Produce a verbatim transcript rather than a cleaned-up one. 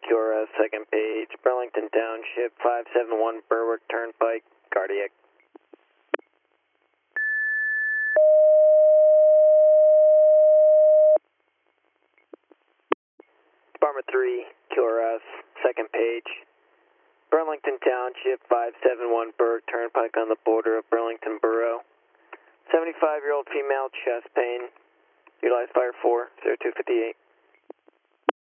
Q R S, second page, Burlington Township, five seven one Berwick Turnpike, cardiac. Department three, Q R S, second page, Burlington Township, five seven one Berwick Turnpike on the border of Burlington Borough. seventy-five-year-old female, chest pain, utilize fire four, zero two five eight.